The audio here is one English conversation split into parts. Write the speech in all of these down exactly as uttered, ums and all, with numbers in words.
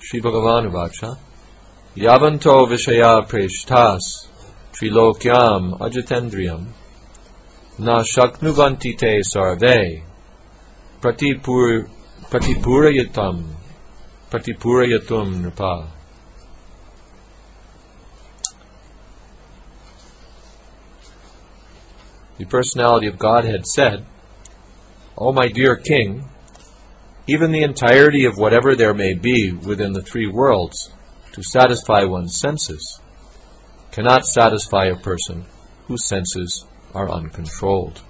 Shri Bhagavan Vacha Yavanto Vishaya Preshtas Trilokyam Ajitendriyam Na Shaknuvanti Te Sarve Pratipur Pratipurayatam Pratipurayatum Nrpa. The personality of Godhead said, O my dear king, even the entirety of whatever there may be within the three worlds to satisfy one's senses cannot satisfy a person whose senses are uncontrolled.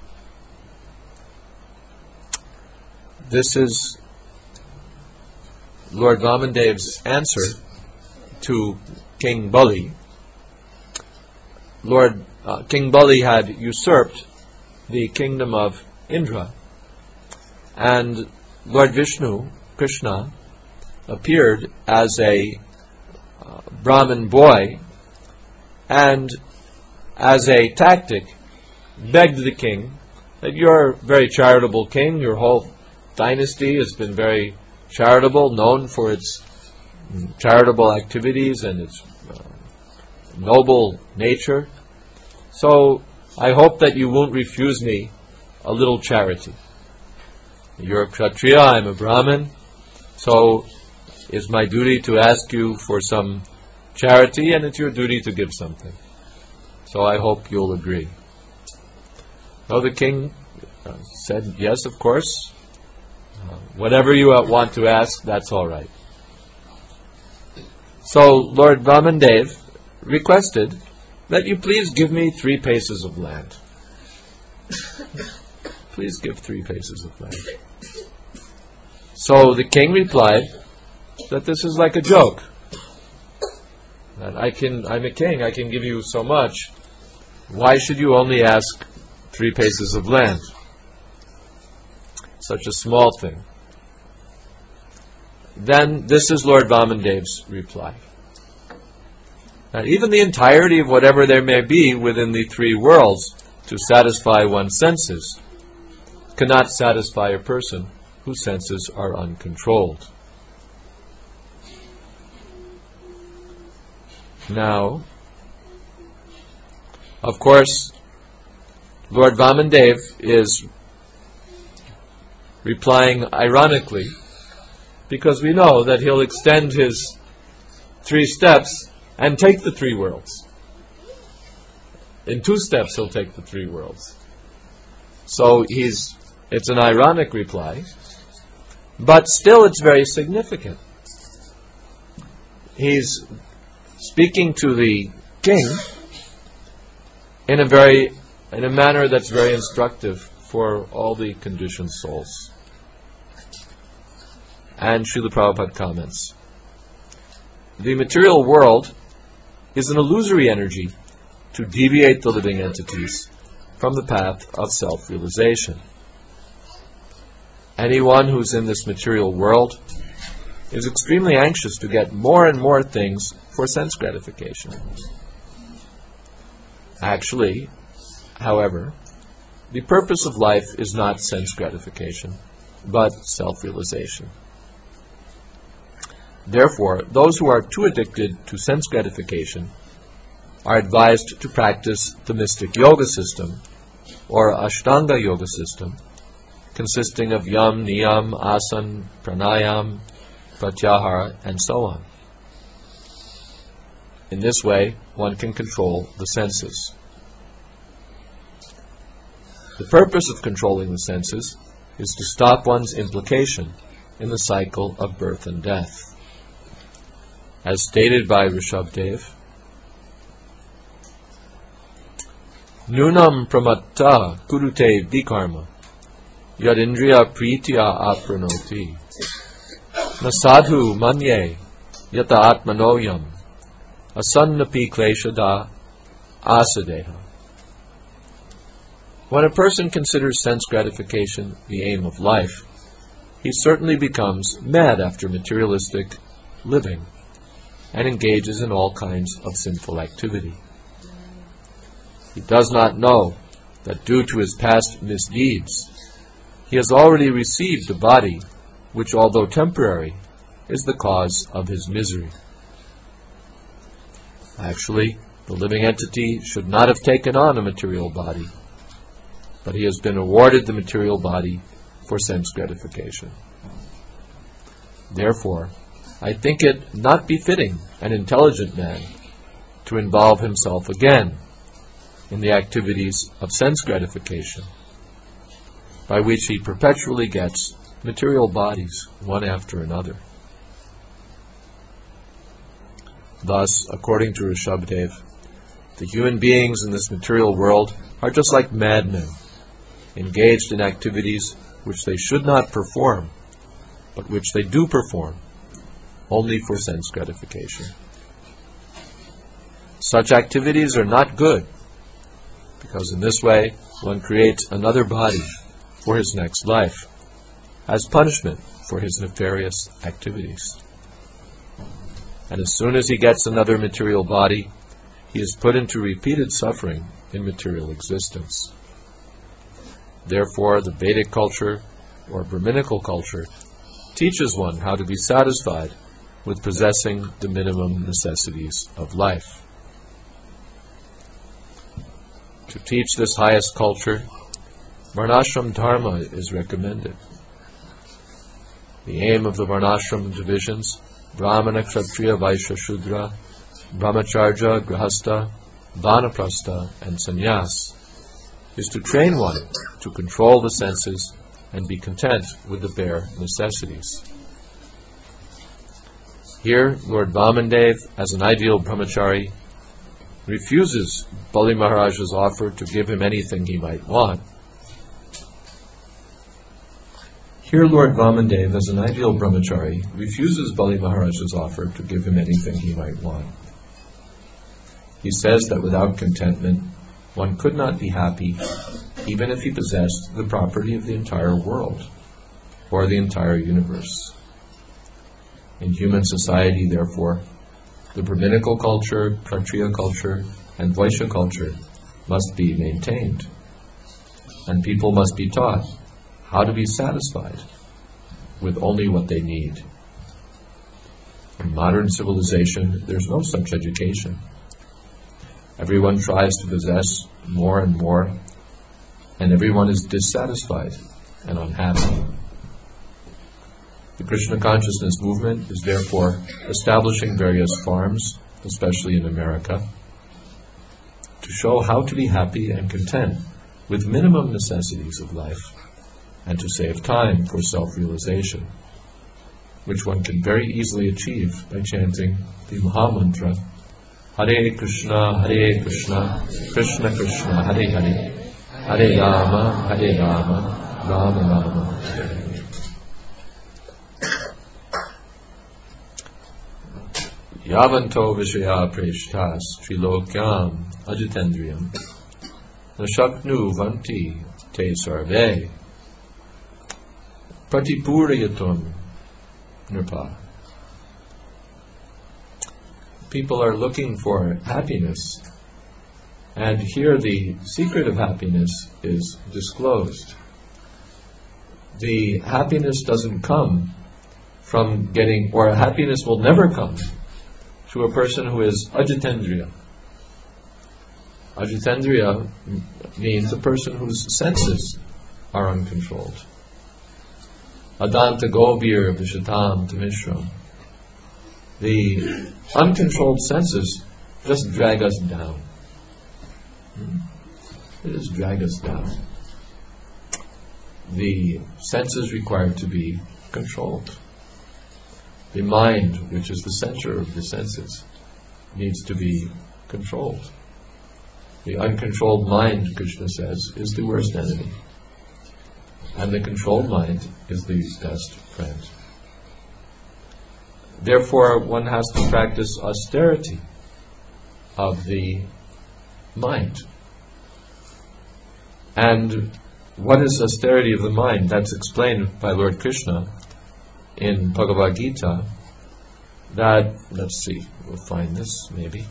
This is Lord Vamandev's answer to King Bali. Lord uh, King Bali had usurped the kingdom of Indra, and Lord Vishnu, Krishna, appeared as a uh, Brahmin boy, and as a tactic begged the king that you're a very charitable king, your whole dynasty has been very charitable, known for its charitable activities and its uh, noble nature. So I hope that you won't refuse me a little charity. You're a Kshatriya, I'm a Brahmin, so it's my duty to ask you for some charity, and it's your duty to give something. So I hope you'll agree. So the king uh, said, yes, of course. Uh, whatever you uh, want to ask, that's all right. So Lord Vamandev requested that you please give me three paces of land. Please give three paces of land. So the king replied that this is like a joke. That I can, I'm a king, I can give you so much. Why should you only ask three paces of land? Such a small thing. Then this is Lord Vamandev's reply. That even the entirety of whatever there may be within the three worlds to satisfy one's senses cannot satisfy a person whose senses are uncontrolled. Now, of course, Lord Vamandev is replying ironically, because we know that he'll extend his three steps and take the three worlds. In two steps he'll take the three worlds. So he's it's an ironic reply, but still it's very significant. He's speaking to the king in a very in a manner that's very instructive for all the conditioned souls. And Srila Prabhupada comments, the material world is an illusory energy to deviate the living entities from the path of self-realization. Anyone who's in this material world is extremely anxious to get more and more things for sense gratification. Actually, however, the purpose of life is not sense gratification, but self-realization. Therefore, those who are too addicted to sense gratification are advised to practice the mystic yoga system, or Ashtanga yoga system, consisting of yam, niyam, asan, pranayam, pratyahara, and so on. In this way, one can control the senses. The purpose of controlling the senses is to stop one's implication in the cycle of birth and death. As stated by Rishabdev, Nunam pramatta kurute vikarma yadindriya pritya apranoti nasadhu manye yata atmanoyam asannapi kleshada asadeha. When a person considers sense gratification the aim of life, he certainly becomes mad after materialistic living and engages in all kinds of sinful activity. He does not know that due to his past misdeeds, he has already received a body which, although temporary, is the cause of his misery. Actually, the living entity should not have taken on a material body, but he has been awarded the material body for sense gratification. Therefore, I think it not befitting an intelligent man to involve himself again in the activities of sense gratification, by which he perpetually gets material bodies one after another. Thus, according to Rishabdev, the human beings in this material world are just like madmen, engaged in activities which they should not perform, but which they do perform only for sense gratification. Such activities are not good, because in this way one creates another body for his next life, as punishment for his nefarious activities. And as soon as he gets another material body, he is put into repeated suffering in material existence. Therefore, the Vedic culture, or Brahminical culture, teaches one how to be satisfied with possessing the minimum necessities of life. To teach this highest culture, Varnashram Dharma is recommended. The aim of the Varnashram divisions, Brahmana, Kshatriya, Vaishya, Shudra, Brahmacharya, Grahastha, Vanaprastha, and Sannyas, is to train one to control the senses and be content with the bare necessities. Here, Lord Vamandev, as an ideal brahmachari, refuses Bali Maharaja's offer to give him anything he might want. Here, Lord Vamandev, as an ideal brahmachari, refuses Bali Maharaja's offer to give him anything he might want. He says that without contentment, one could not be happy, even if he possessed the property of the entire world, or the entire universe. In human society, therefore, the Brahminical culture, Kshatriya culture, and Vaishya culture must be maintained, and people must be taught how to be satisfied with only what they need. In modern civilization, there's no such education. Everyone tries to possess more and more, and everyone is dissatisfied and unhappy. The Krishna consciousness movement is therefore establishing various farms, especially in America, to show how to be happy and content with minimum necessities of life, and to save time for self-realization, which one can very easily achieve by chanting the Mahamantra, Hare Krishna, Hare Krishna, Krishna Krishna, Hare Hare, Hare Rama, Hare Rama, Rama Rama, Hare Hare. Yavanto Vishaya Preshtas Trilokyam Ajitendriyam Nashaknu Vanti Te Sarve Pratipurayatum Nirpa. People are looking for happiness, and here the secret of happiness is disclosed. The happiness doesn't come from getting, or happiness will never come to a person who is ajitendriya. Ajitendriya means a person whose senses are uncontrolled. Adanta Gobir Vishatam Tamishram. The uncontrolled senses just drag us down. They just drag us down. The senses require to be controlled. The mind, which is the center of the senses, needs to be controlled. The uncontrolled mind, Krishna says, is the worst enemy. And the controlled mind is the best friend. Therefore, one has to practice austerity of the mind. And what is austerity of the mind? That's explained by Lord Krishna in Bhagavad Gita. That, let's see, we'll find this maybe.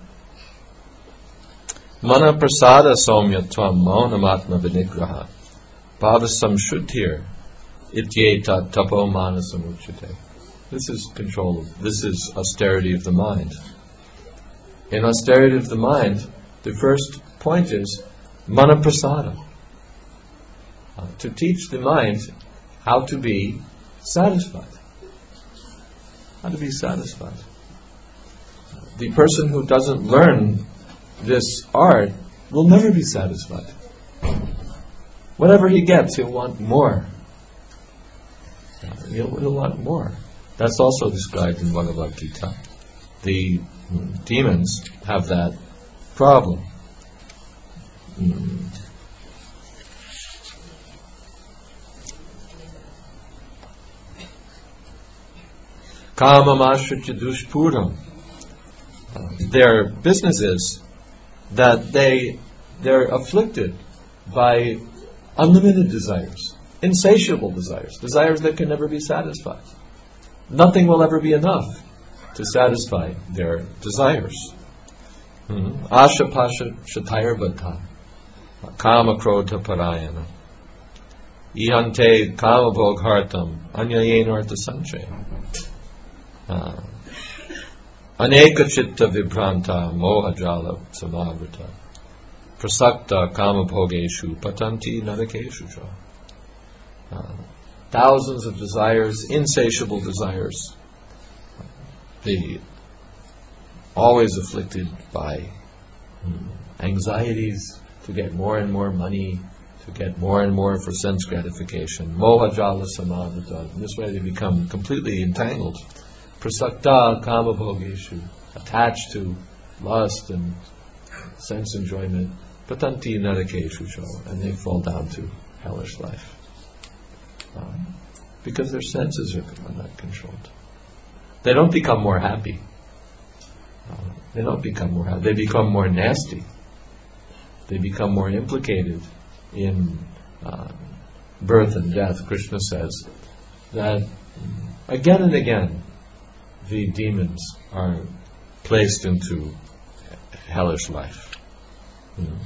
Mana prasada somyatvam maunamatma vinigraha bhavasam shuddhir ityeta tapo manasamuchyate. This is control. This is austerity of the mind. In austerity of the mind, the first point is manaprasada. Uh, to teach the mind how to be satisfied. How to be satisfied. The person who doesn't learn this art will never be satisfied. Whatever he gets, he'll want more. He'll, he'll want more. That's also described in Bhagavad Gita. The demons have that problem. Mm. Kamamashritya dushpuram. Their business is that they they're afflicted by unlimited desires, insatiable desires, desires that can never be satisfied. Nothing will ever be enough to satisfy their desires. Asha pasha shatayar bata kama krodha parayana ihante kama bhoghartam anyayen artha sanche aneka chitta vibranta mohajala samavrita prasakta kama bhogeshu patanti narakeshu cha. Uh, thousands of desires, insatiable desires, the always afflicted by um, anxieties to get more and more money, to get more and more for sense gratification. Moha jala samadhita. In this way they become completely entangled. Prasakta kama bhogeshu, attached to lust and sense enjoyment. Patanti narakeshu cho, and they fall down to hellish life. Um, because their senses are not controlled. They don't become more happy. Uh, they don't become more happy. They become more nasty. They become more implicated in uh, birth and death. Krishna says that again and again the demons are placed into hellish life. Hmm.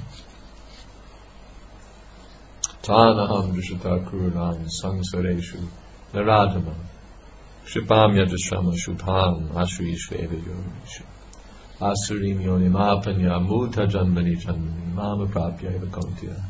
Tanaham drishata kuranam samsareshu naradhamam shipam yadashrama shubham ashvishveva yonishu asurim yonimapanya mudha janmani janmani mama prapya eva kauntiya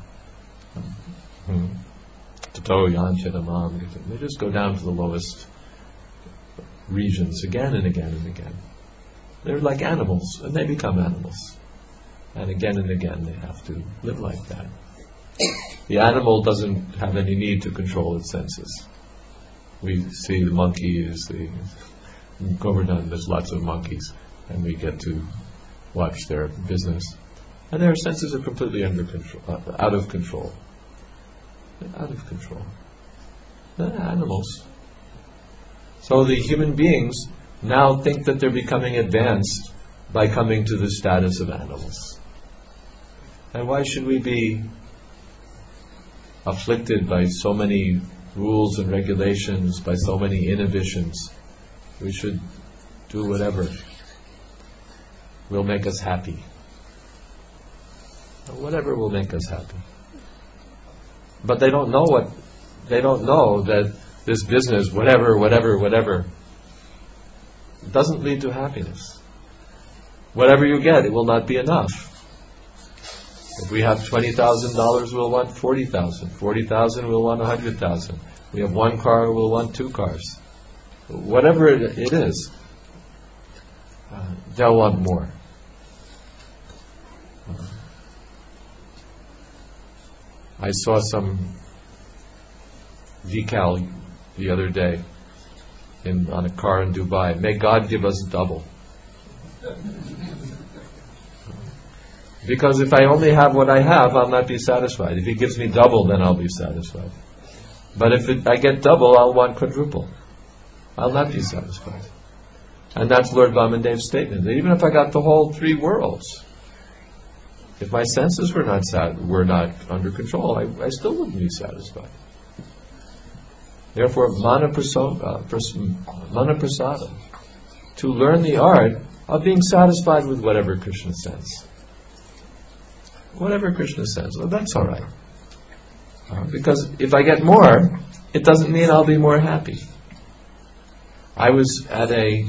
tato yanchadamam. They just go down to the lowest regions again and again and again. They're like animals, and they become animals. And again and again they have to live like that. The animal doesn't have any need to control its senses. We see the monkeys, the in Govardhan, there's lots of monkeys, and we get to watch their business. And their senses are completely under control, uh, out of control. They're out of control. They're animals. So the human beings now think that they're becoming advanced by coming to the status of animals. And why should we be afflicted by so many rules and regulations, by so many inhibitions? We should do whatever will make us happy. Whatever will make us happy. But they don't know what, they don't know that this business, whatever, whatever, whatever, doesn't lead to happiness. Whatever you get, it will not be enough. If we have twenty thousand dollars, we'll want forty thousand. forty thousand, we'll want one hundred thousand. We have one car, we'll want two cars. Whatever it, it is, uh, they'll want more. Uh, I saw some decal the other day in on a car in Dubai. May God give us double. Because if I only have what I have, I'll not be satisfied. If He gives me double, then I'll be satisfied. But if it, I get double, I'll want quadruple. I'll not be satisfied. And that's Lord Vamandev's statement. That even if I got the whole three worlds, if my senses were not sat, were not under control, I, I still wouldn't be satisfied. Therefore, manaprasada, manaprasada, to learn the art of being satisfied with whatever Krishna says. Whatever Krishna says, well, that's all right. Uh, because if I get more, it doesn't mean I'll be more happy. I was at a,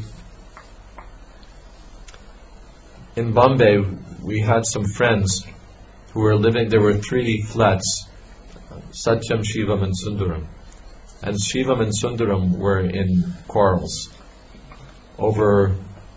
in Bombay, we had some friends who were living, there were three flats, Satyam, Shivam and Sundaram. And Shivam and Sundaram were in quarrels over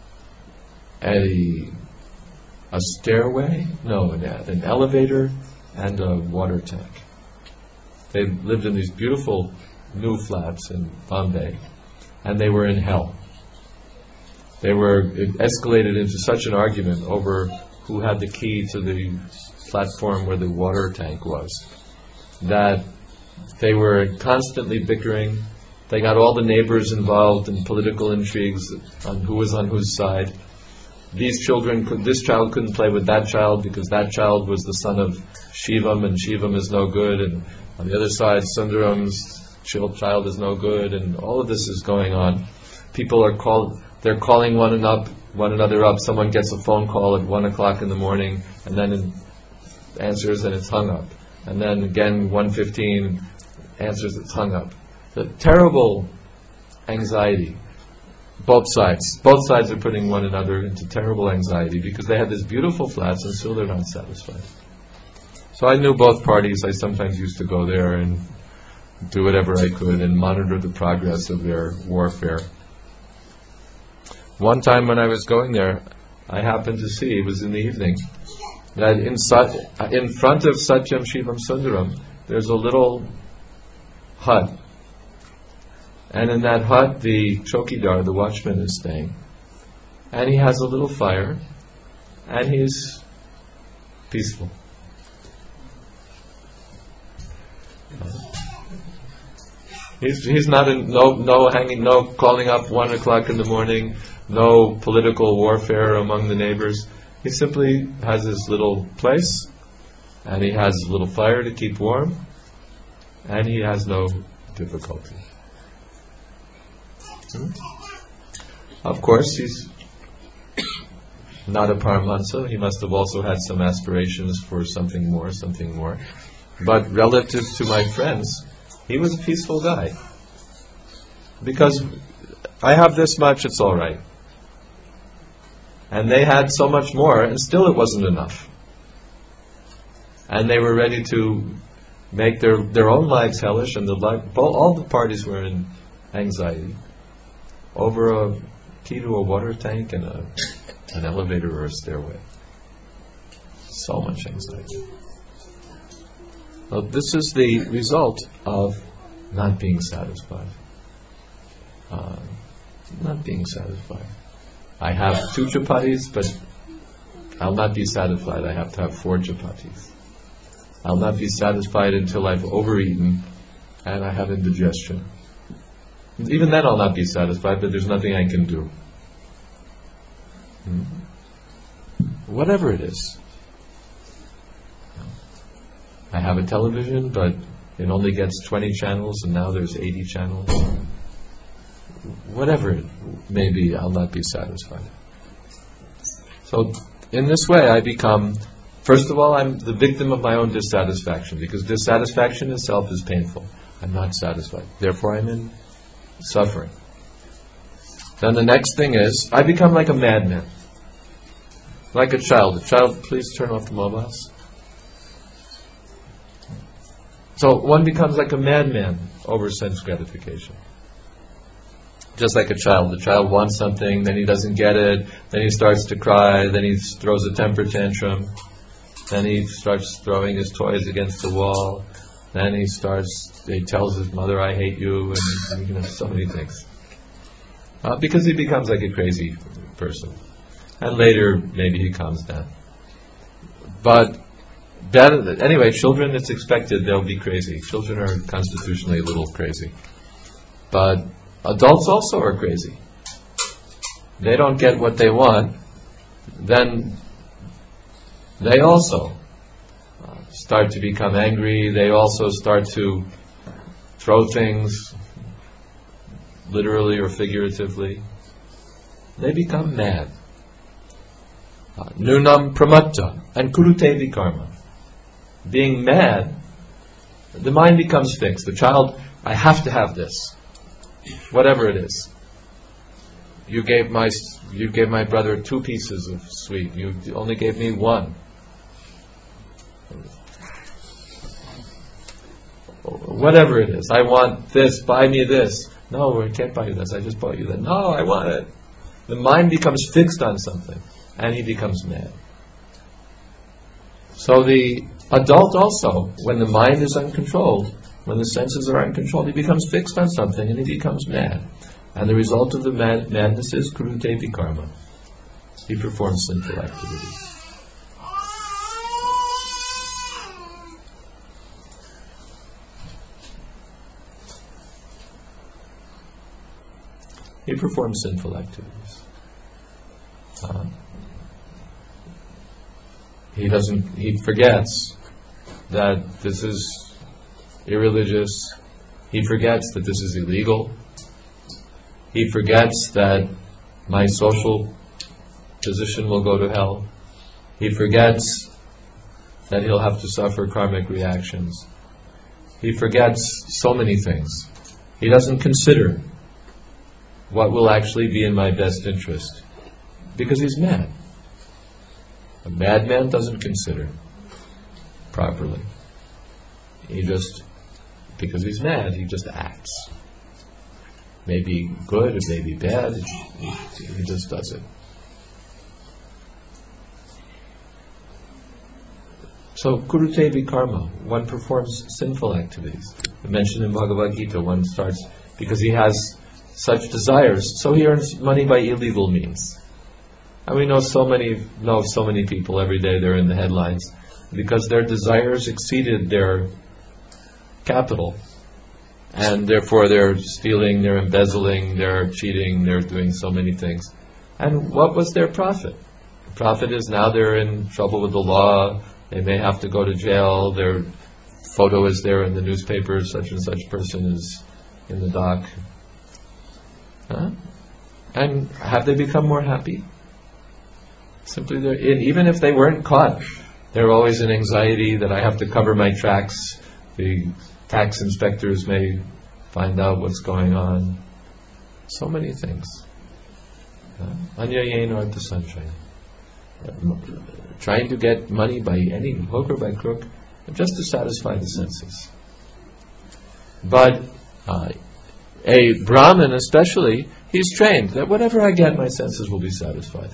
a a stairway, no, an, an elevator and a water tank. They lived in these beautiful new flats in Bombay, and they were in hell. They were, it escalated into such an argument over who had the key to the platform where the water tank was, that they were constantly bickering. They got all the neighbors involved in political intrigues on who was on whose side. These children, could, this child couldn't play with that child because that child was the son of Shivam, and Shivam is no good, and on the other side, Sundaram's child is no good, and all of this is going on. People are called, they're calling one another, one another up. Someone gets a phone call at one o'clock in the morning, and then it answers and it's hung up. And then again, one fifteen, answers, it's hung up. The terrible anxiety. Both sides. Both sides are putting one another into terrible anxiety because they had these beautiful flats and still they're not satisfied. So I knew both parties. I sometimes used to go there and do whatever I could and monitor the progress of their warfare. One time when I was going there, I happened to see, it was in the evening, that in, Sat, in front of Satyam, Shivam, Sundaram, there's a little hut. And in that hut, the chokidar, the watchman, is staying. And he has a little fire, and he's peaceful. He's he's not in no no hanging no calling up one o'clock in the morning, no political warfare among the neighbors. He simply has his little place, and he has his little fire to keep warm, and he has no difficulty. Hmm? Of course, he's not a Paramahansa. He must have also had some aspirations for something more, something more. But relative to my friends, he was a peaceful guy. Because I have this much, it's all right. And they had so much more, and still it wasn't enough. And they were ready to make their, their own lives hellish, and the life, all the parties were in anxiety over a key to a water tank and a, an elevator or a stairway. So much anxiety. Well, this is the result of not being satisfied. Uh, not being satisfied. I have two chapatis, but I'll not be satisfied. I have to have four chapatis. I'll not be satisfied until I've overeaten and I have indigestion. Even then I'll not be satisfied, but there's nothing I can do. Hmm? Whatever it is. I have a television, but it only gets twenty channels, and now there's eighty channels. Whatever it may be, I'll not be satisfied. So, in this way, I become, first of all, I'm the victim of my own dissatisfaction, because dissatisfaction itself is painful. I'm not satisfied. Therefore, I'm in suffering. Then the next thing is, I become like a madman. Like a child. A child, please turn off the mobiles. So one becomes like a madman over sense gratification. Just like a child. The child wants something, then he doesn't get it, then he starts to cry, then he throws a temper tantrum, then he starts throwing his toys against the wall, then he starts, he tells his mother, I hate you, and you know, so many things. Uh, because he becomes like a crazy person. And later, maybe he calms down. But That, anyway, children, it's expected they'll be crazy. Children are constitutionally a little crazy. But adults also are crazy. They don't get what they want, then they also uh, start to become angry. They also start to throw things, literally or figuratively. They become mad. Uh, Nunam pramatta and kurute vikarma. Being mad, the mind becomes fixed. The child, I have to have this, whatever it is. you gave my you gave my brother two pieces of sweet. You only gave me one. Whatever it is, I want this. Buy me this. No, I can't buy you this. I just bought you that. No, I want it. The mind becomes fixed on something, and he becomes mad. So the adult also, when the mind is uncontrolled, when the senses are uncontrolled, he becomes fixed on something and he becomes mad. And the result of the mad- madness is kurute vikarma. He performs sinful activities. He performs sinful activities. Um, he doesn't. He forgets that this is irreligious. He forgets that this is illegal. He forgets that my social position will go to hell. He forgets that he'll have to suffer karmic reactions. He forgets so many things. He doesn't consider what will actually be in my best interest, because he's mad. A madman doesn't consider properly. He just, because he's mad, he just acts. Maybe good, it may be bad, he, he just does it. So, kurute vikarma, one performs sinful activities. Mentioned in Bhagavad Gita, one starts, because he has such desires, so he earns money by illegal means. And we know so many know so many people every day, they're in the headlines because their desires exceeded their capital, and therefore they're stealing, they're embezzling, they're cheating, they're doing so many things. And what was their profit? The profit is now they're in trouble with the law, they may have to go to jail, their photo is there in the newspaper, such and such person is in the dock. Huh? And have they become more happy? Simply, they're in, even if they weren't caught, they're always in anxiety that I have to cover my tracks. The tax inspectors may find out what's going on. So many things. Anyayena artha sanchaya. Trying to get money by any hook or by crook, just to satisfy the senses. But uh, a Brahmin especially, he's trained that whatever I get, my senses will be satisfied.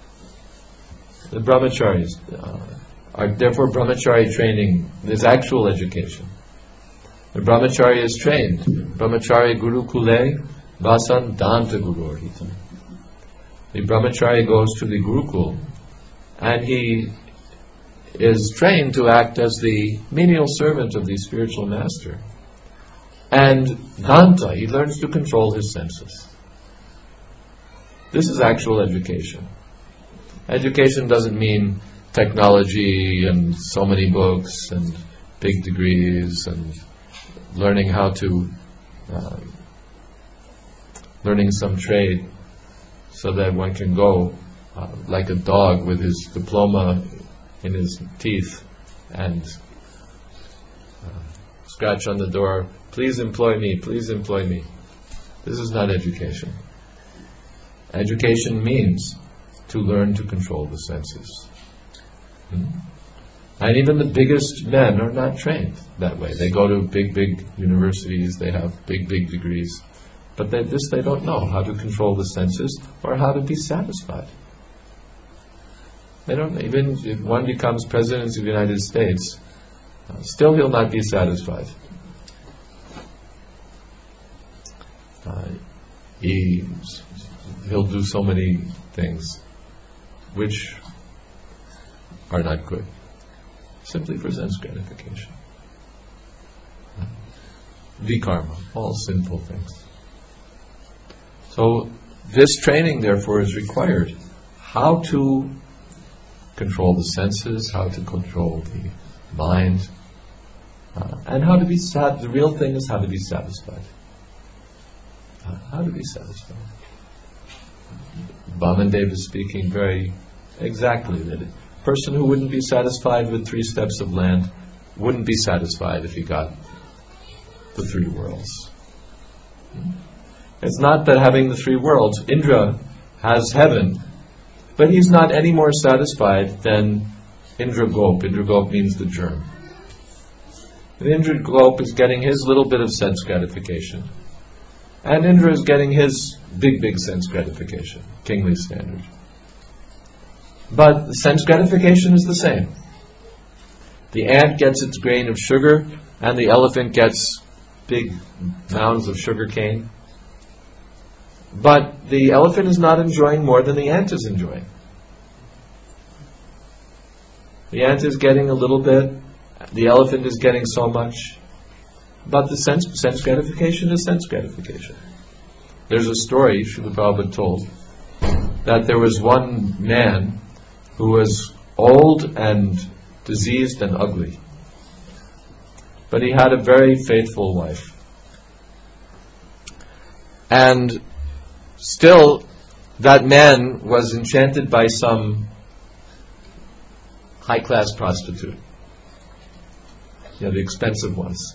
The brahmacharis uh, are therefore brahmachari training is actual education. The brahmachari is trained. Brahmachari gurukule vasan danta gururhitam. The brahmachari goes to the gurukul and he is trained to act as the menial servant of the spiritual master. And danta, he learns to control his senses. This is actual education. Education doesn't mean technology and so many books and big degrees and learning how to, uh, learning some trade so that one can go uh, like a dog with his diploma in his teeth and uh, scratch on the door, please employ me, please employ me. This is not education. Education means to learn to control the senses. Hmm? And even the biggest men are not trained that way. They go to big, big universities, they have big, big degrees, but they, this they don't know, how to control the senses or how to be satisfied. They don't, even if one becomes president of the United States, uh, still he'll not be satisfied. Uh, he, he'll do so many things which are not good, simply for sense gratification. Vikarma, all sinful things. So this training therefore is required. How to control the senses, how to control the mind, uh, and how to be sad. The real thing is how to be satisfied. Uh, how to be satisfied. Vamandev is speaking very exactly that a person who wouldn't be satisfied with three steps of land wouldn't be satisfied if he got the three worlds. It's not that having the three worlds, Indra has heaven, but he's not any more satisfied than Indragop. Indragop means the germ. And Indragop is getting his little bit of sense gratification. And Indra is getting his big, big sense gratification, kingly standard. But the sense gratification is the same. The ant gets its grain of sugar, and the elephant gets big mounds of sugar cane. But the elephant is not enjoying more than the ant is enjoying. The ant is getting a little bit, the elephant is getting so much. But the sense, sense gratification is sense gratification. There's a story Srila Prabhupada told that there was one man who was old and diseased and ugly. But he had a very faithful wife. And still, that man was enchanted by some high-class prostitute. Yeah, the expensive ones.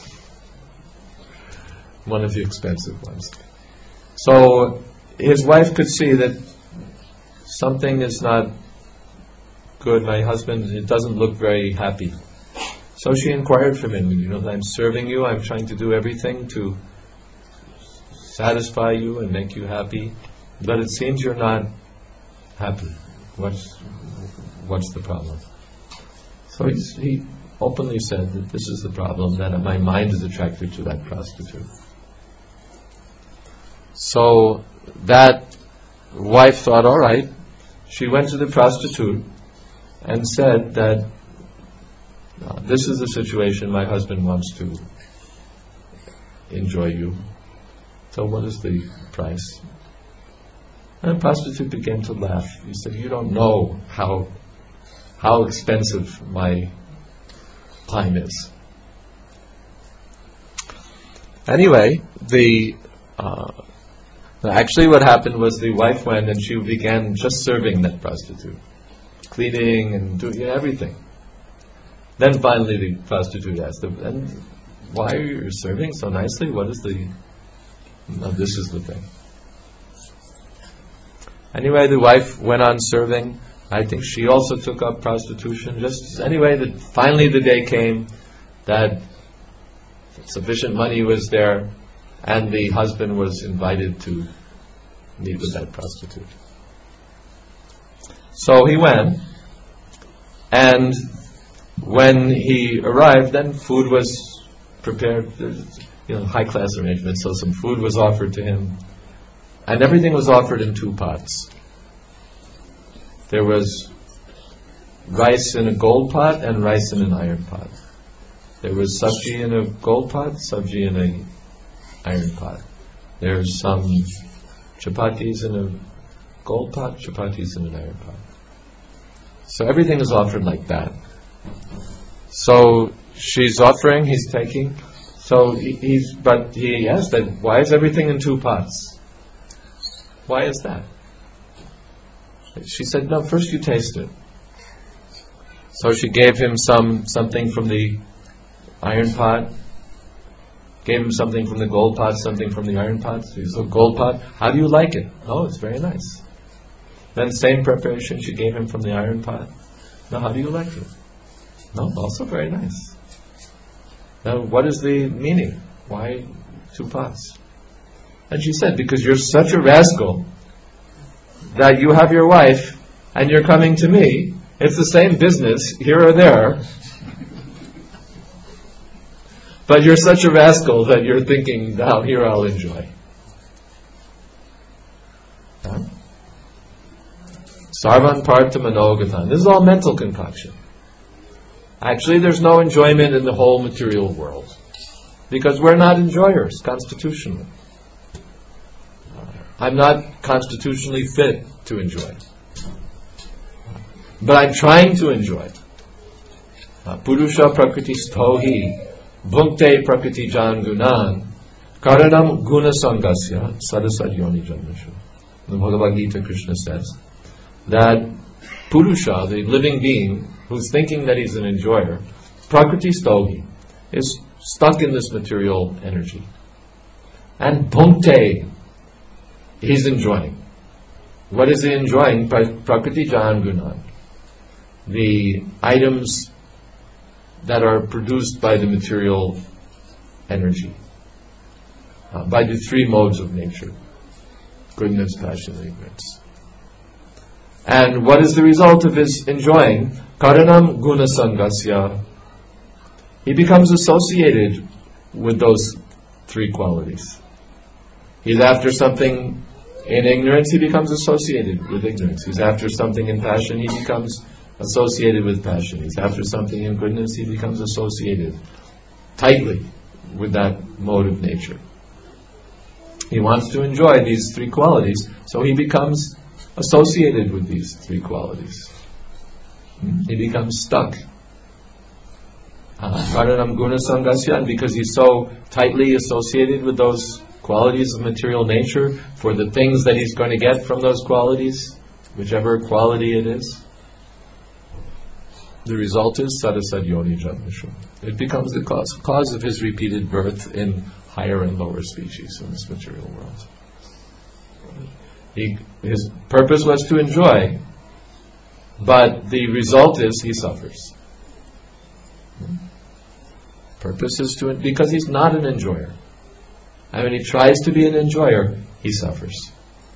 One of the expensive ones. So his wife could see that something is not good. My husband, it doesn't look very happy. So she inquired from him, you know, I'm serving you, I'm trying to do everything to satisfy you and make you happy, but it seems you're not happy. What's what's the problem? So he's, he openly said that this is the problem, that my mind is attracted to that prostitute. So that wife thought, all right. She went to the prostitute and said that uh, this is the situation, my husband wants to enjoy you. So what is the price? And the prostitute began to laugh. He said, you don't know how how expensive my time is. Anyway, the uh, actually what happened was the wife went and she began just serving that prostitute, cleaning and doing everything. Then finally the prostitute asked him, and why are you serving so nicely? What is the... No, this is the thing. Anyway, the wife went on serving. I think she also took up prostitution. Just anyway, the, finally the day came that sufficient money was there, and the husband was invited to meet with that prostitute. So he went, and when he arrived, then food was prepared. You know, high class arrangement. So some food was offered to him, and everything was offered in two pots. There was rice in a gold pot and rice in an iron pot. There was sabji in a gold pot, sabji in an iron pot. There's some chapatis in a gold pot, chapatis in an iron pot. So everything is offered like that. So she's offering, he's taking. So he, he's, but he asked that, why is everything in two pots? Why is that? She said, no, first you taste it. So she gave him some something from the iron pot, gave him something from the gold pot, something from the iron pot. So he said, gold pot, how do you like it? Oh, it's very nice. Then same preparation she gave him from the iron pot. Now, how do you like it? No, also very nice. Now, what is the meaning? Why two pots? And she said, because you're such a rascal that you have your wife and you're coming to me. It's the same business, here or there. But you're such a rascal that you're thinking, now here I'll enjoy. Huh? Sarvan Partha Manogatan. This is all mental concoction. Actually, there's no enjoyment in the whole material world, because we're not enjoyers constitutionally. I'm not constitutionally fit to enjoy, but I'm trying to enjoy. Purusha prakriti stohi bhukte prakriti jan gunan karanam guna sangasya sadasad yoni janmashu. The Bhagavad Gita, Krishna says that Purusha, the living being, who's thinking that he's an enjoyer, prakriti stohi, is stuck in this material energy. And bhukte, he's enjoying. What is he enjoying? Prakriti Jahan Gunan. The items that are produced by the material energy, uh, by the three modes of nature: goodness, passion, and ignorance. And what is the result of his enjoying? Karanam guna sangasya. He becomes associated with those three qualities. He's after something in ignorance, he becomes associated with ignorance. He's after something in passion, he becomes associated with passion. He's after something in goodness, he becomes associated tightly with that mode of nature. He wants to enjoy these three qualities, so he becomes associated with these three qualities. He becomes stuck. Karanam guna sangasya, and because he's so tightly associated with those qualities of material nature, for the things that he's going to get from those qualities, whichever quality it is, the result is sadasad yoni janmashu. It becomes the cause, cause of his repeated birth in higher and lower species in this material world. He, his purpose was to enjoy, but the result is he suffers. Purpose is to, because he's not an enjoyer. And when he tries to be an enjoyer, he suffers.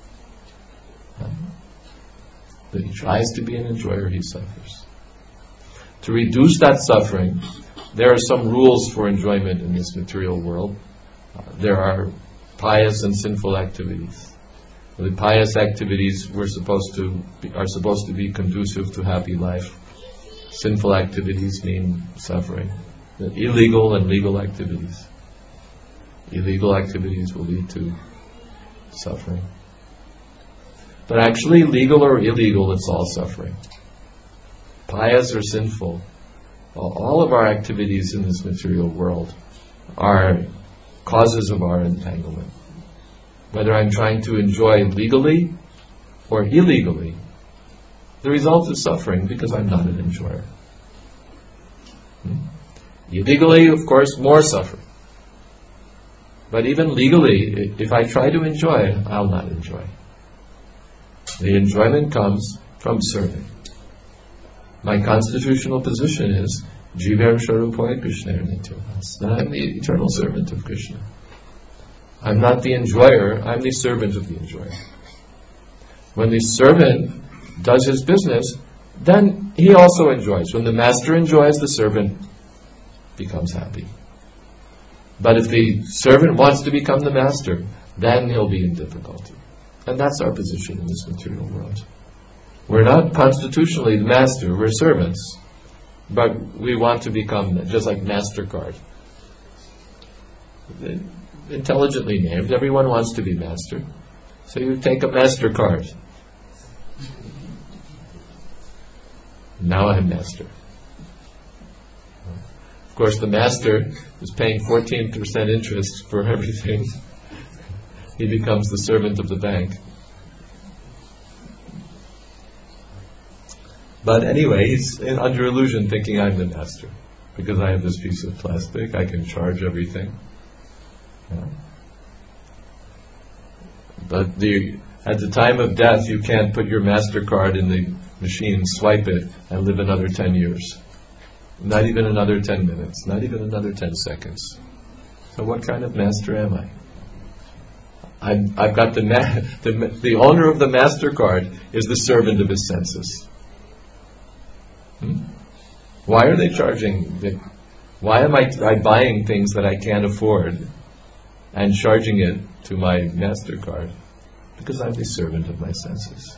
When he tries to be an enjoyer, he suffers. To reduce that suffering, there are some rules for enjoyment in this material world. Uh, there are pious and sinful activities. The pious activities we're supposed to be, are supposed to be conducive to happy life. Sinful activities mean suffering. The illegal and legal activities. Illegal activities will lead to suffering. But actually, legal or illegal, it's all suffering. Pious or sinful, all of our activities in this material world are causes of our entanglement. Whether I'm trying to enjoy legally or illegally, the result is suffering because I'm not an enjoyer. Hmm? Illegally, of course, more suffering. But even legally, if I try to enjoy, I'll not enjoy. The enjoyment comes from serving. My constitutional position is Jiver Sharupoy Krishna Nityavas. That I'm the eternal servant of Krishna. I'm not the enjoyer, I'm the servant of the enjoyer. When the servant does his business, then he also enjoys. When the master enjoys, the servant becomes happy. But if the servant wants to become the master, then he'll be in difficulty. And that's our position in this material world. We're not constitutionally the master, we're servants. But we want to become, just like MasterCard. Intelligently named, everyone wants to be master. So you take a MasterCard. Now I'm master. Of course, the master is paying fourteen percent interest for everything. He becomes the servant of the bank. But anyway, he's in, under illusion thinking I'm the master. Because I have this piece of plastic, I can charge everything. Yeah. But the, at the time of death, you can't put your MasterCard in the machine, swipe it, and live another ten years. Not even another ten minutes. Not even another ten seconds. So what kind of master am I? I've, I've got the, ma- the the owner of the MasterCard is the servant of his senses. Hmm? Why are they charging? The, why am I, I buying things that I can't afford and charging it to my MasterCard? Because I'm the servant of my senses.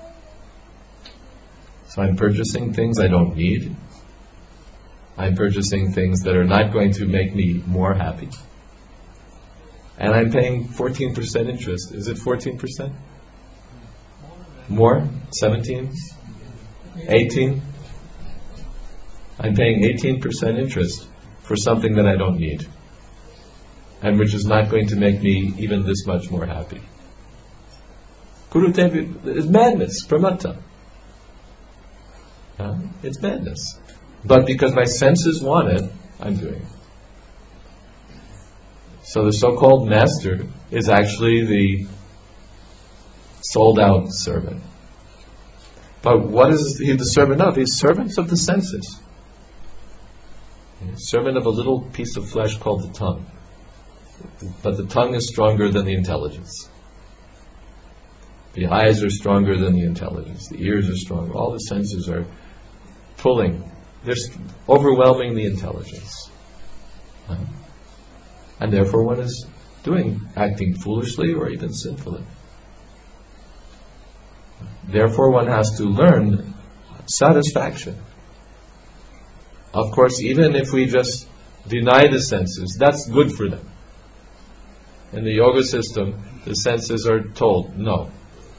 So I'm purchasing things I don't need. I'm purchasing things that are not going to make me more happy. And I'm paying fourteen percent interest. Is it fourteen percent? More? seventeen? eighteen? I'm paying eighteen percent interest for something that I don't need. And which is not going to make me even this much more happy. Kurutev is madness, pramata. Uh, it's madness. But because my senses want it, I'm doing it. So the so-called master is actually the sold-out servant. But what is he the servant of? He's servant of the senses. He's servant of a little piece of flesh called the tongue. But the tongue is stronger than the intelligence. The eyes are stronger than the intelligence. The ears are stronger. All the senses are pulling. They're overwhelming the intelligence. Uh, and therefore one is doing, acting foolishly or even sinfully. Therefore one has to learn satisfaction. Of course, even if we just deny the senses, that's good for them. In the yoga system, the senses are told, no.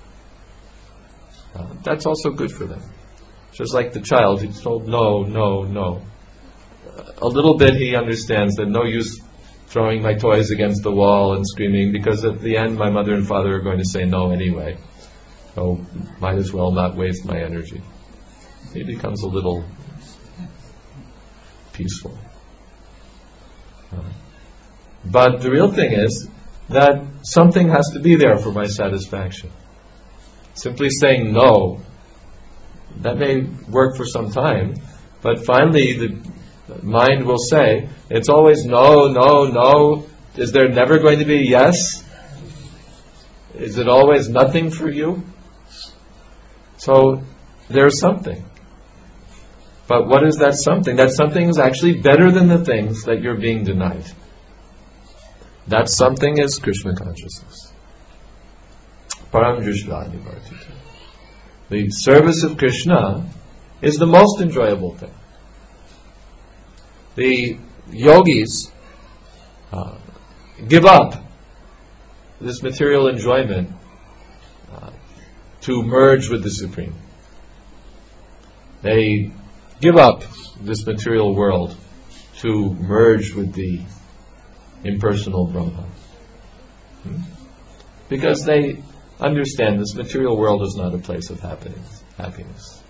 Uh, that's also good for them. Just like the child, he's told, no, no, no. A little bit he understands that no use throwing my toys against the wall and screaming, because at the end my mother and father are going to say no anyway. So might as well not waste my energy. He becomes a little peaceful. Uh, but the real thing is that something has to be there for my satisfaction. Simply saying no, that may work for some time, but finally the mind will say, it's always no, no, no. Is there never going to be yes? Is it always nothing for you? So there's something. But what is that something? That something is actually better than the things that you're being denied. That something is Krishna consciousness. Param Drishtva Nivartita. The service of Krishna is the most enjoyable thing. The yogis uh, give up this material enjoyment uh, to merge with the Supreme. They give up this material world to merge with the impersonal Brahma. Hmm? Because they understand this material world is not a place of happiness. happiness.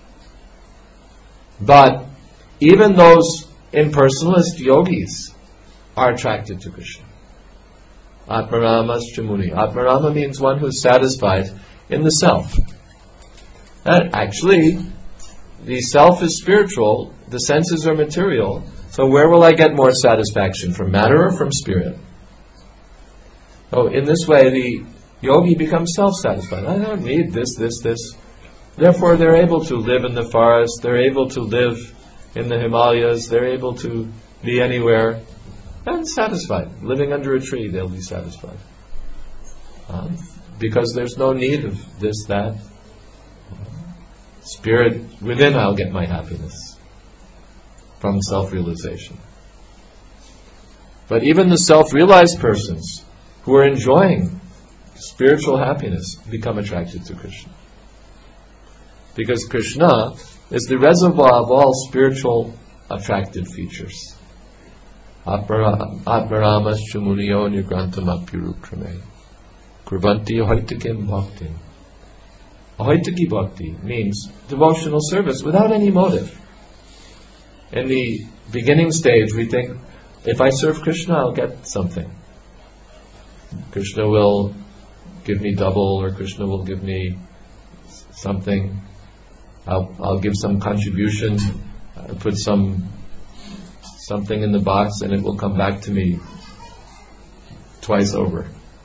But even those impersonalist yogis are attracted to Krishna. Atmaramas Chamuni. Atmarama means one who is satisfied in the self. And actually, the self is spiritual, the senses are material, so where will I get more satisfaction? From matter or from spirit? So in this way, the yogi becomes self-satisfied. I don't need this, this, this. Therefore, they're able to live in the forest, they're able to live in the Himalayas, they're able to be anywhere, and satisfied. Living under a tree, they'll be satisfied. Um, because there's no need of this, that. Spirit within, I'll get my happiness from self-realization. But even the self-realized persons who are enjoying spiritual happiness become attracted to Krishna. Because Krishna is the reservoir of all spiritual attractive features. Atmaramas Chamuniyo Nigrantam Apirukrame Kurvanti Ahoitakim Bhakti. Ahoitaki Bhakti means devotional service without any motive. In the beginning stage, we think, if I serve Krishna, I'll get something. Krishna will give me double, or Krishna will give me something. I'll, I'll give some contribution, I'll put some something in the box, and it will come back to me twice over.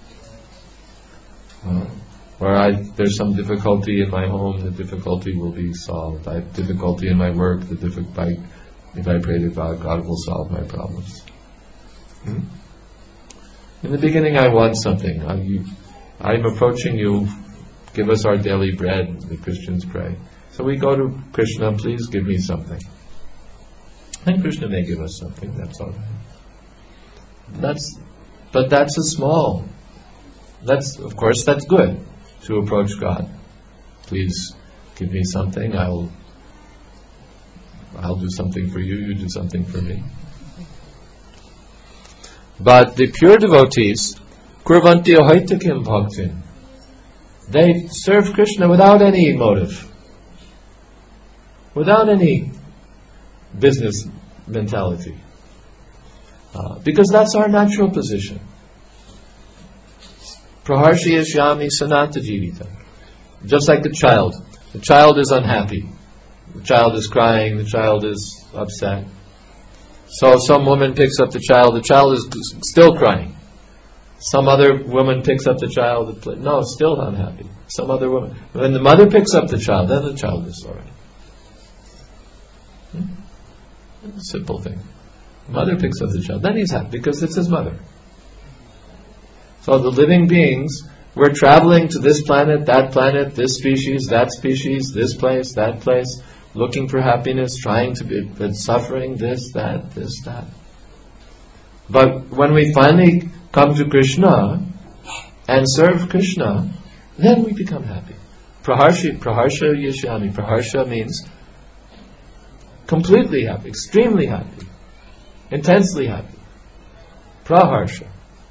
Uh, or I, there's some difficulty in my home, the difficulty will be solved. I have difficulty in my work, the diffi- if I pray to God, God will solve my problems. Hmm? In the beginning, I want something. I, you, I'm approaching you, give us our daily bread, the Christians pray. So we go to Krishna, please give me something. And Krishna may give us something, that's all right. That's, but that's a small, that's, of course, that's good to approach God. Please give me something, I'll, I'll do something for you, you do something for me. But the pure devotees, Kurvanti Ahoitakim Bhaktin, they serve Krishna without any motive, without any business mentality. Uh, because that's our natural position. Praharshiyashyami sanata jivita. Just like a child. The child is unhappy. The child is crying. The child is upset. So some woman picks up the child. The child is still crying. Some other woman picks up the child. No, still unhappy. Some other woman. When the mother picks up the child, then the child is alright. Hmm? Simple thing. Mother picks up the child, then he's happy because it's his mother. So the living beings, we're traveling to this planet, that planet, this species, that species, this place, that place, looking for happiness, trying to be, but suffering, this, that, this, that. But when we finally come to Krishna and serve Krishna, then we become happy. Praharsha, praharsha yashyami. Praharsha means completely happy, extremely happy, intensely happy. Praharsha.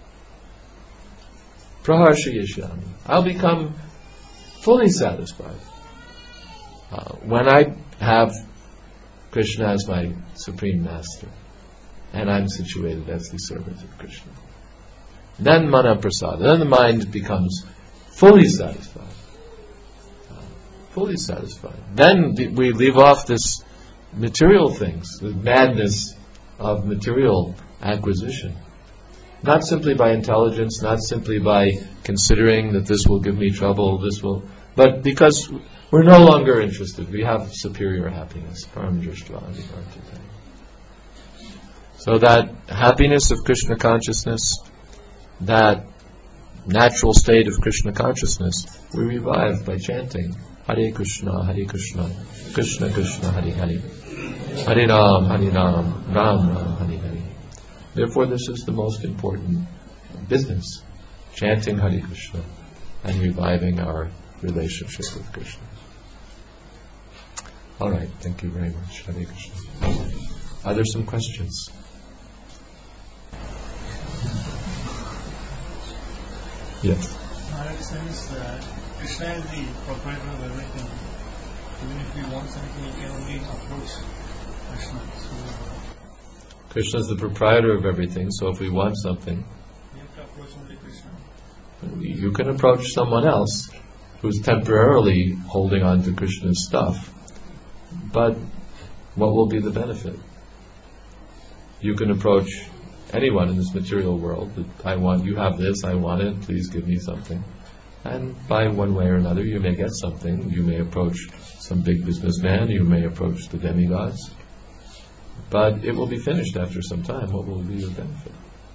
Praharsha yashyami. I'll become fully satisfied uh, when I have Krishna as my supreme master and I'm situated as the servant of Krishna. Then mana prasada. Then the mind becomes fully satisfied. Uh, fully satisfied. Then we leave off this material things, the madness of material acquisition. Not simply by intelligence, not simply by considering that this will give me trouble, this will, but because we're no longer interested. We have superior happiness. So that happiness of Krishna consciousness, that natural state of Krishna consciousness, we revive by chanting Hare Krishna, Hare Krishna, Krishna Krishna, Hare Hare, Hare Ram, Hare Ram, Ram Ram, Hare Hare. Therefore, this is the most important business, chanting Hare Krishna and reviving our relationship with Krishna. All right, thank you very much. Hare Krishna. Are there some questions? Yes. Maharaj says that Krishna is the proprietor of everything. Even if we want something, we can only approach Krishna. So, Krishna is the proprietor of everything, so if we want something, we have to approach only Krishna. You can approach someone else who's temporarily holding on to Krishna's stuff, but what will be the benefit? You can approach anyone in this material world. I want, you have this, I want it, please give me something. And by one way or another, you may get something. You may approach some big businessman, you may approach the demigods. But it will be finished after some time. What will be your benefit?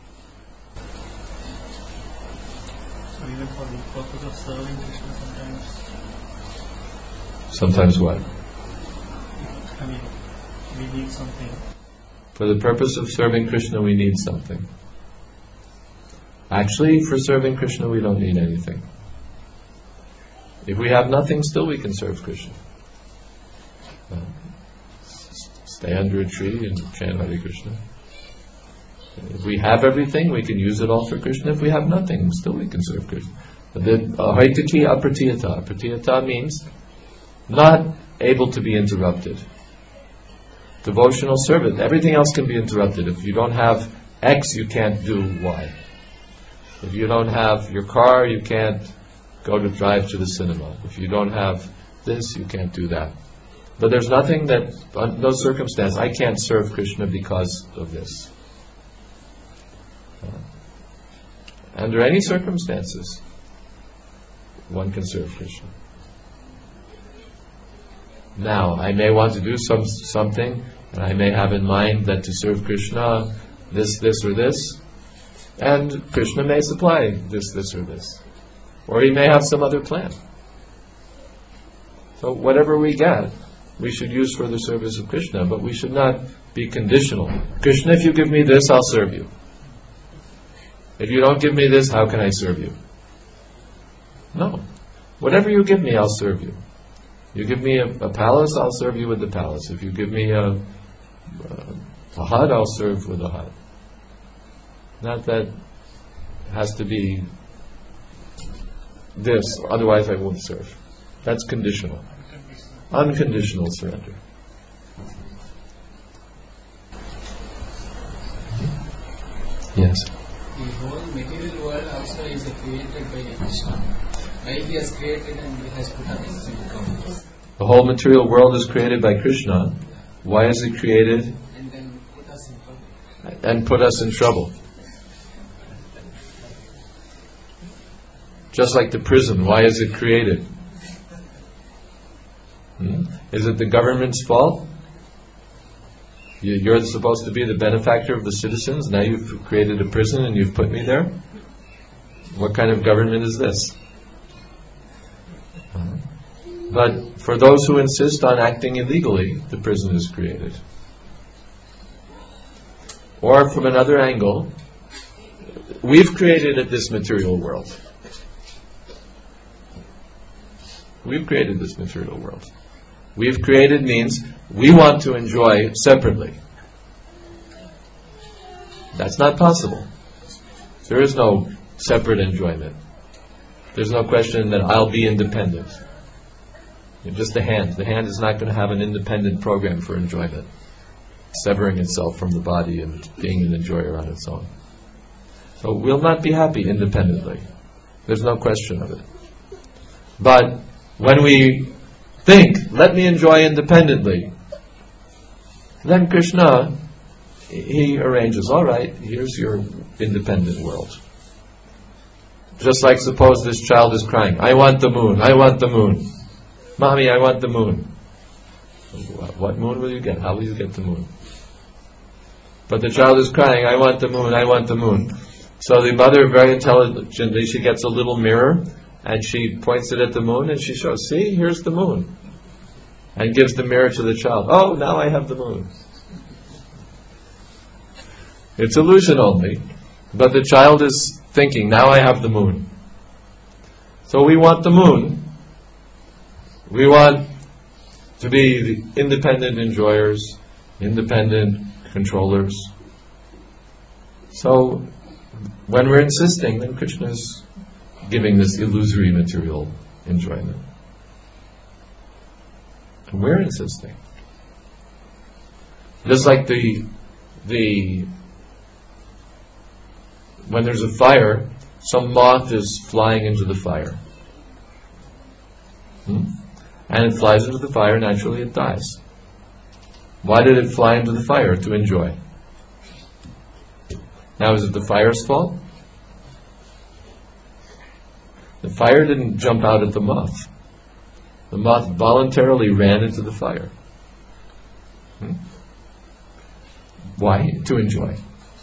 So even for the purpose of serving Krishna, sometimes... Sometimes what? I mean, we need something. For the purpose of serving Krishna, we need something. Actually, for serving Krishna, we don't need anything. If we have nothing, still we can serve Krishna. Uh, stay under a tree and chant Hare Krishna. If we have everything, we can use it all for Krishna. If we have nothing, still we can serve Krishna. Ahaitaki apratiyata. Apratiyata means not able to be interrupted. Devotional service. Everything else can be interrupted. If you don't have X, you can't do Y. If you don't have your car, you can't go to drive to the cinema. If you don't have this, you can't do that. But there's nothing that, under no circumstance, I can't serve Krishna because of this. Uh, under any circumstances, one can serve Krishna. Now, I may want to do some something, and I may have in mind that to serve Krishna, this, this, or this, and Krishna may supply this, this, or this. Or he may have some other plan. So whatever we get, we should use for the service of Krishna, but we should not be conditional. Krishna, if you give me this, I'll serve you. If you don't give me this, how can I serve you? No. Whatever you give me, I'll serve you. You give me a, a palace, I'll serve you with the palace. If you give me a, a, a hut, I'll serve with a hut. Not that it has to be this, otherwise I won't serve. That's conditional. Unconditional surrender. Yes. The whole material world also is created by Krishna. Why he has created and he has put us in trouble. The whole material world is created by Krishna. Why is it created? And then put us in trouble. And put us in trouble. Just like the prison, why is it created? Hmm? Is it the government's fault? You- You're supposed to be the benefactor of the citizens. Now you've created a prison and you've put me there? What kind of government is this? Uh, But for those who insist on acting illegally, the prison is created. Or from another angle, we've created this material world. We've created this material world. We've created means we want to enjoy separately. That's not possible. There is no separate enjoyment. There's no question that I'll be independent. You're just the hand. The hand is not going to have an independent program for enjoyment, severing itself from the body and being an enjoyer on its own. So we'll not be happy independently. There's no question of it. But when we think, let me enjoy independently, then Krishna, he arranges, all right, here's your independent world. Just like suppose this child is crying, I want the moon, I want the moon. Mommy, I want the moon. What moon will you get? How will you get the moon? But the child is crying, I want the moon, I want the moon. So the mother, very intelligently, she gets a little mirror and she points it at the moon and she shows, see, here's the moon. And gives the mirror to the child. Oh, now I have the moon. It's illusion only. But the child is thinking, now I have the moon. So we want the moon. We want to be the independent enjoyers, independent controllers. So when we're insisting, then Krishna is giving this illusory material enjoyment. And we're insisting. Just like the the when there's a fire, some moth is flying into the fire. Hmm? And it flies into the fire, naturally it dies. Why did it fly into the fire? To enjoy. Now is it the fire's fault? The fire didn't jump out at the moth. The moth voluntarily ran into the fire. Hmm? Why? To enjoy.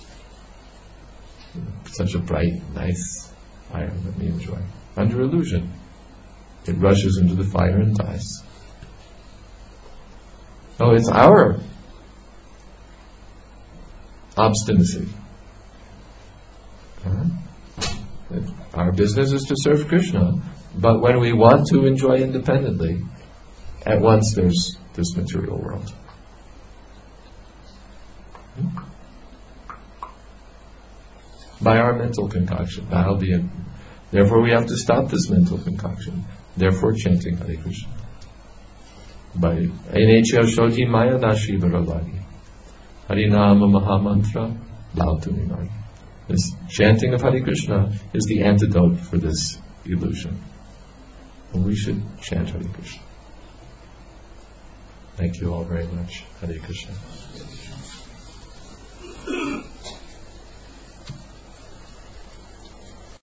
Such a bright, nice fire, let me enjoy. Under illusion. It rushes into the fire and dies. No, it's our obstinacy. Uh-huh. Our business is to serve Krishna, but when we want to enjoy independently, at once there's this material world. Hmm? By our mental concoction. That'll be it. Therefore we have to stop this mental concoction. Therefore chanting Hare Krishna. By Enechya Shodhi Maya Nashi Bharavagi. Harinama Mahamantra Lautunimagi. This chanting of Hare Krishna is the antidote for this illusion. And we should chant Hare Krishna. Thank you all very much. Hare Krishna.